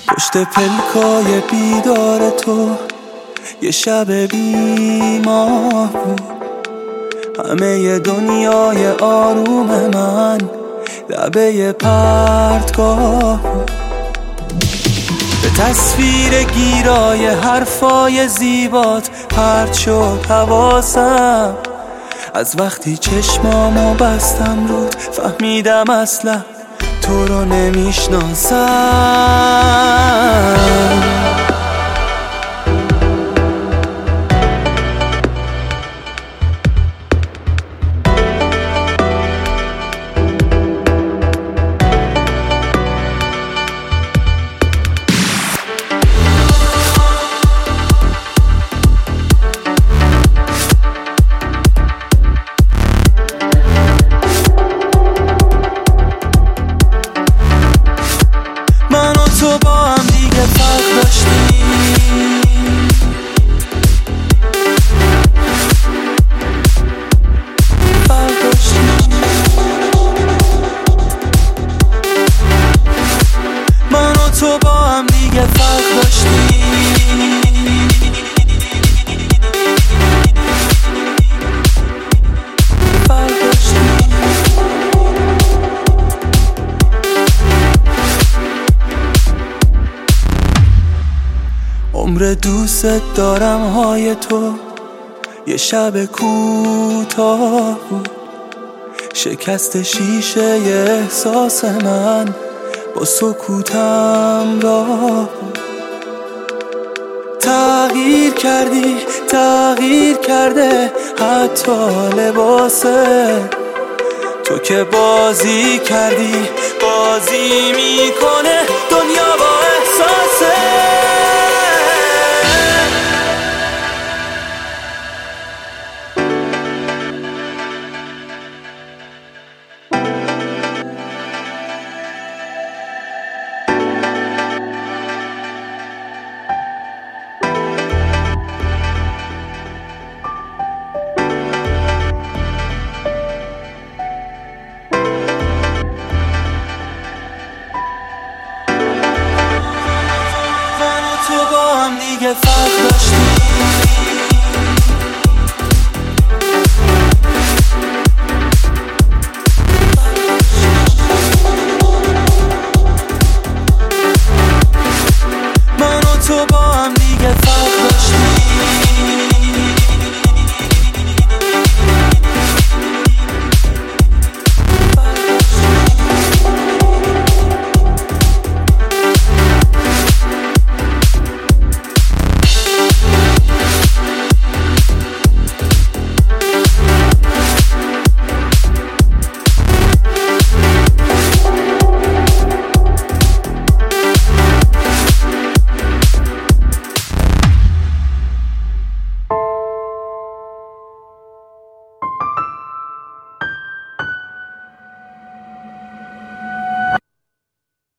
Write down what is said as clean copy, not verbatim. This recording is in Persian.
پشت پلکای بیدار تو یه شب بیمار بود، همه دنیای آروم من لبه پرتگاه بود. به تصویر گیرای حرفای زیبات پرت شد حواسم، از وقتی چشمامو بستم رود فهمیدم اصلا تو رو نمیشناسم. تو با هم دیگه فرق داشتیم، من و تو با هم دیگه فرق داشتیم. عمر دوست دارم های تو یه شب کوتاه بود، شکست شیشه احساس من با سکوتم راه بود. تغییر کردی، تغییر کرده حتی لباسه، تو که بازی کردی بازی میکنه دنیا با احساسه. تو با هم دیگه فرق داشتیم.